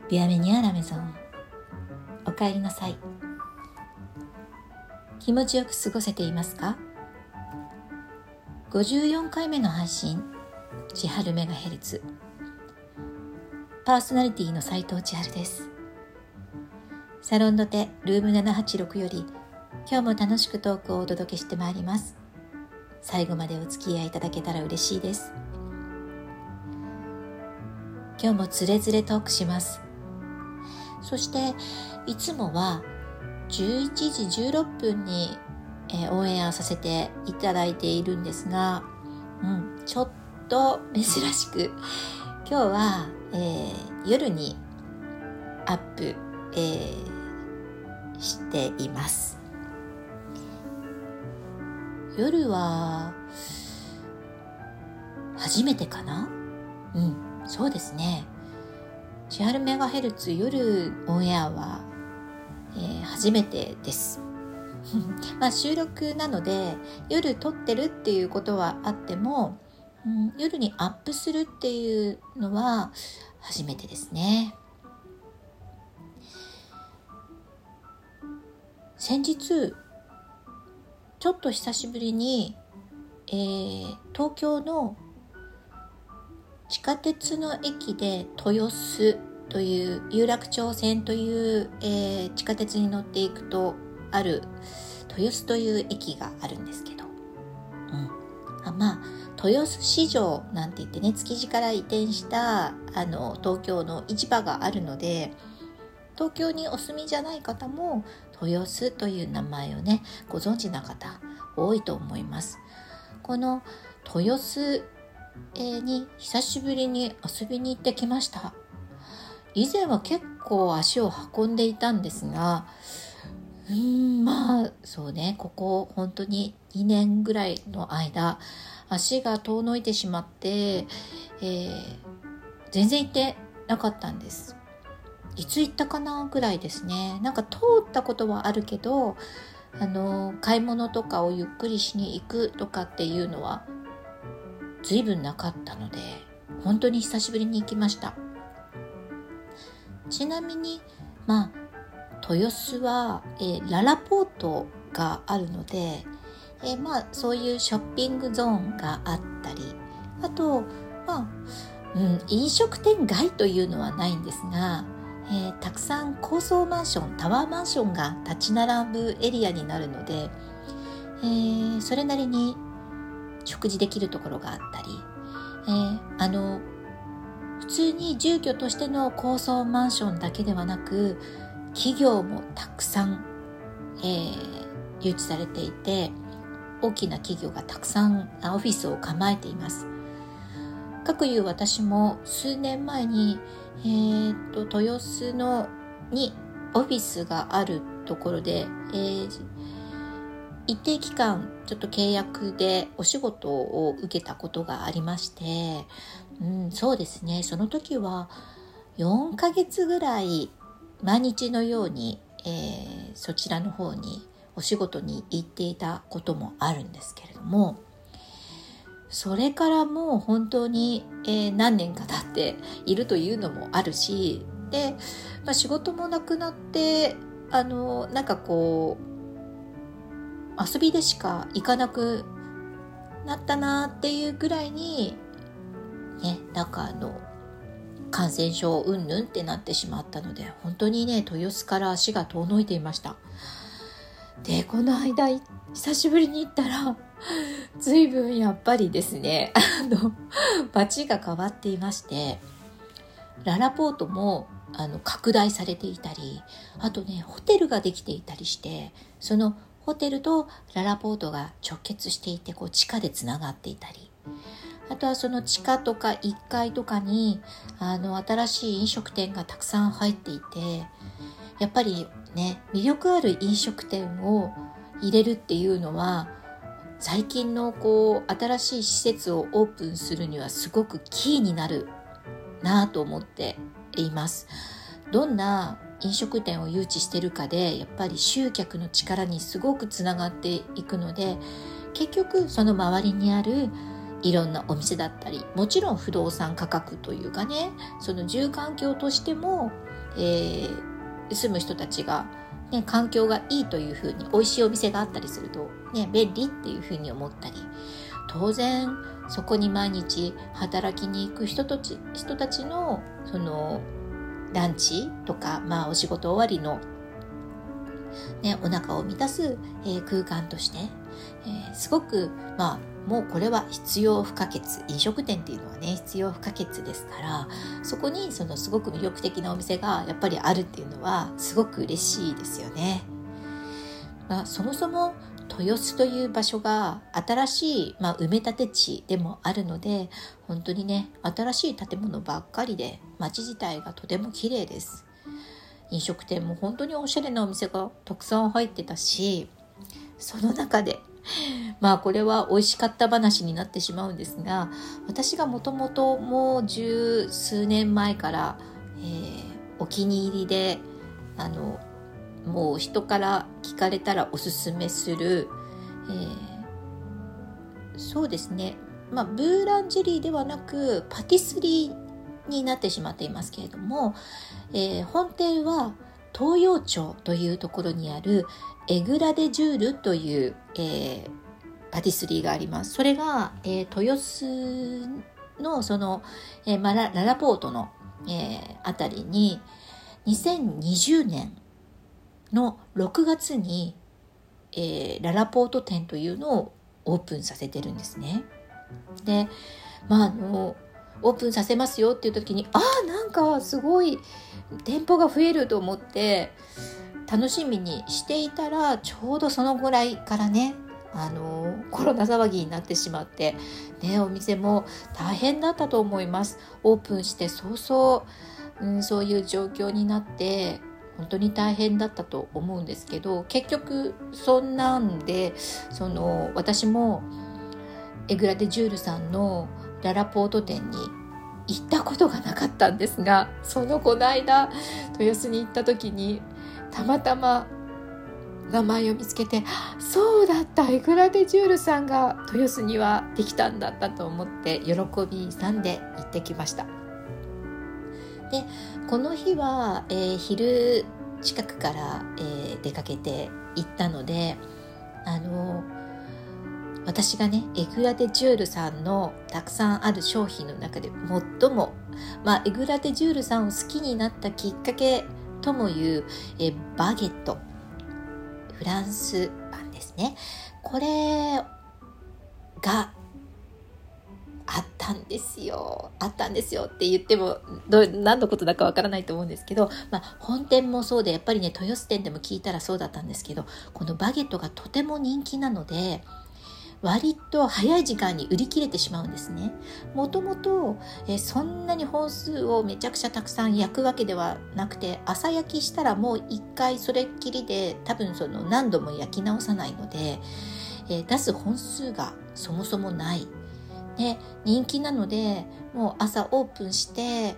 ビアメニアラメゾン、お帰りなさい。気持ちよく過ごせていますか？ 54 回目の配信、千春メガヘルツ。パーソナリティの斉藤千春です。サロンドテルーム786より今日も楽しくトークをお届けしてまいります。最後までお付き合いいただけたら嬉しいです。今日もつれづれトークします。そしていつもは11時16分に、オンエアさせていただいているんですが、ちょっと珍しく今日は、夜にアップ、しています。夜は初めてかな？そうですね。千春メガヘルツ夜オンエアは、初めてです。収録なので夜撮ってるっていうことはあっても、夜にアップするっていうのは初めてですね。先日ちょっと久しぶりに、東京の地下鉄の駅で豊洲という有楽町線という、地下鉄に乗っていくとある豊洲という駅があるんですけど、豊洲市場なんて言ってね、築地から移転した東京の市場があるので、東京にお住みじゃない方も豊洲という名前をねご存知な方多いと思います。この豊洲に久しぶりに遊びに行ってきました。以前は結構足を運んでいたんですが、そうね、ここ本当に2年ぐらいの間足が遠のいてしまって、全然行ってなかったんです。いつ行ったかなぐらいですね。なんか通ったことはあるけど、買い物とかをゆっくりしに行くとかっていうのは随分なかったので、本当に久しぶりに行きました。ちなみに豊洲は、ララポートがあるので、そういうショッピングゾーンがあったり、あと飲食店街というのはないんですが、たくさん高層マンション、タワーマンションが立ち並ぶエリアになるので、それなりに食事できるところがあったり、普通に住居としての高層マンションだけではなく、企業もたくさん、誘致されていて、大きな企業がたくさんオフィスを構えています。かくいう私も数年前に、豊洲にオフィスがあるところで、一定期間ちょっと契約でお仕事を受けたことがありまして、そうですね、その時は4ヶ月ぐらい毎日のように、そちらの方にお仕事に行っていたこともあるんですけれども、それからもう本当に、何年か経っているというのもあるし、で、仕事もなくなって、遊びでしか行かなくなったなっていうぐらいにね、感染症うんぬんってなってしまったので、本当にね、豊洲から足が遠のいていました。で、この間久しぶりに行ったら随分やっぱりですね、街が変わっていまして、ララポートも拡大されていたり、あとね、ホテルができていたりして、そのホテルとララポートが直結していて、地下でつながっていたり、あとはその地下とか1階とかに新しい飲食店がたくさん入っていて、やっぱりね、魅力ある飲食店を入れるっていうのは、最近の新しい施設をオープンするにはすごくキーになるなと思っています。どんな飲食店を誘致してるかで、やっぱり集客の力にすごくつながっていくので、結局その周りにあるいろんなお店だったり、もちろん不動産価格というかね、その住環境としても住む人たちが、ね、環境がいいというふうに、美味しいお店があったりすると、ね、便利っていうふうに思ったり、当然そこに毎日働きに行く人たちのそのランチとか、お仕事終わりの、ね、お腹を満たす、空間として、すごくもうこれは必要不可欠、飲食店っていうのはね必要不可欠ですから、そこにそのすごく魅力的なお店がやっぱりあるっていうのはすごく嬉しいですよね。そもそも豊洲という場所が新しい、埋め立て地でもあるので、本当にね新しい建物ばっかりで街自体がとても綺麗です。飲食店も本当におしゃれなお店がたくさん入ってたし、その中でこれは美味しかった話になってしまうんですが、私がもともともう十数年前から、お気に入りでもう人から聞かれたらおすすめする、そうですね、ブーランジェリーではなくパティスリーになってしまっていますけれども、本店は東洋町というところにあるエグラデジュールという、パティスリーがあります。それが、豊洲のその、ララポートの、あたりに2020年の6月に、ララポート店というのをオープンさせてるんですね。で、オープンさせますよっていう時に、なんかすごい店舗が増えると思って楽しみにしていたら、ちょうどそのぐらいからね、コロナ騒ぎになってしまって、ね、お店も大変だったと思います。オープンして早々、そういう状況になって本当に大変だったと思うんですけど、結局そんなんで私もエグラデジュールさんのララポート店に行ったことがなかったんですが、この間豊洲に行った時にたまたま名前を見つけて、そうだった、エグラデジュールさんが豊洲にはできたんだったと思って喜び勇んで行ってきました。で、この日は、昼近くから、出かけて行ったので、私がねエグラデジュールさんのたくさんある商品の中で最も、エグラデジュールさんを好きになったきっかけともいう、バゲット、フランスパンですね。これがあったんですよって言っても何のことだかわからないと思うんですけど、本店もそうで、やっぱりね豊洲店でも聞いたらそうだったんですけど、このバゲットがとても人気なので割と早い時間に売り切れてしまうんですね。もともとそんなに本数をめちゃくちゃたくさん焼くわけではなくて、朝焼きしたらもう一回それっきりで、多分何度も焼き直さないので、出す本数がそもそもないで、人気なのでもう朝オープンして、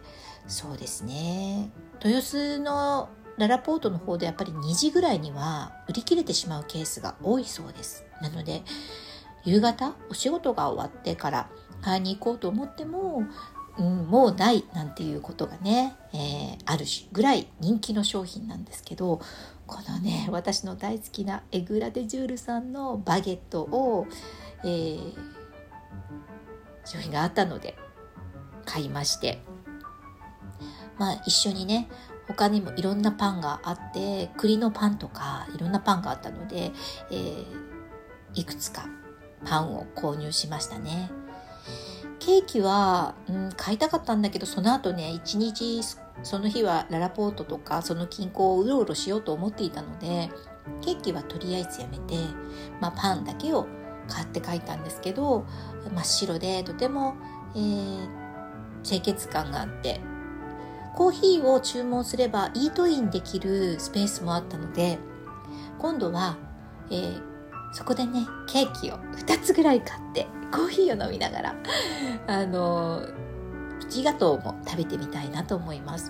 そうですね、豊洲のララポートの方でやっぱり2時ぐらいには売り切れてしまうケースが多いそうです。なので夕方お仕事が終わってから買いに行こうと思っても、もうないなんていうことがね、あるぐらい人気の商品なんですけど、このね私の大好きなエグラデジュールさんのバゲットを、商品があったので買いまして、一緒にね他にもいろんなパンがあって、栗のパンとかいろんなパンがあったので、いくつかパンを購入しましたね。ケーキは、買いたかったんだけど、その後ね一日その日はララポートとかその近郊をうろうろしようと思っていたので、ケーキはとりあえずやめて、パンだけを買って帰ったんですけど、真っ白でとても、清潔感があって、コーヒーを注文すればイートインできるスペースもあったので、今度は、そこでねケーキを2つぐらい買ってコーヒーを飲みながらプチガトーも食べてみたいなと思います。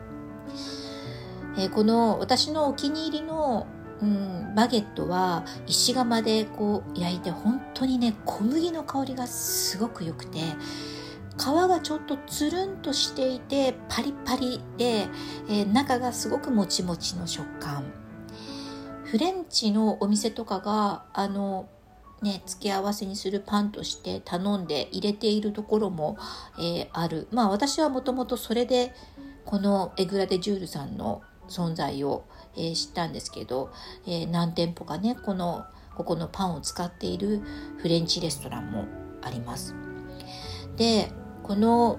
この私のお気に入りの、バゲットは石窯でこう焼いて、本当にね小麦の香りがすごく良くて、 皮がちょっとつるんとしていてパリパリで、中がすごくもちもちの食感。フレンチのお店とかが付け合わせにするパンとして頼んで入れているところも、ある。私はもともとそれでこのエグラデジュールさんの存在を、知ったんですけど、何店舗かねここのパンを使っているフレンチレストランもあります。でこの、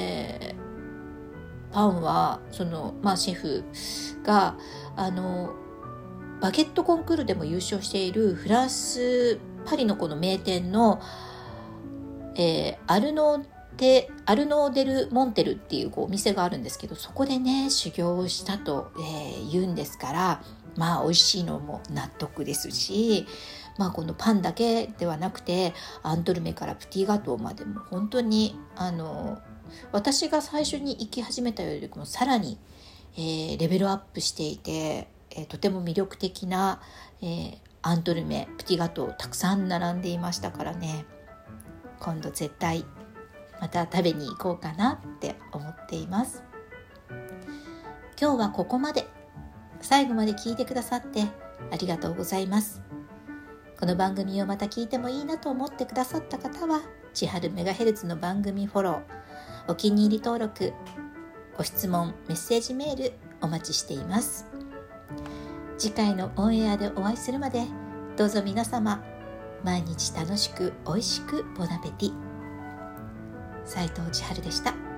パンはシェフがバゲットコンクールでも優勝しているフランスパリのこの名店の、アルノーデルモンテルっていうお店があるんですけど、そこでね修行をしたと、言うんですから、美味しいのも納得ですし、このパンだけではなくてアントルメからプティガトーまでも本当に私が最初に行き始めたよりもさらに、レベルアップしていて、とても魅力的な、アントルメプティガトーたくさん並んでいましたからね、今度絶対また食べに行こうかなって思っています。今日はここまで。最後まで聞いてくださってありがとうございます。この番組をまた聞いてもいいなと思ってくださった方は、千春メガヘルツの番組フォロー、お気に入り登録、ご質問、メッセージメールお待ちしています。次回のオンエアでお会いするまで、どうぞ皆様毎日楽しく美味しくボナペティ。斉藤千春でした。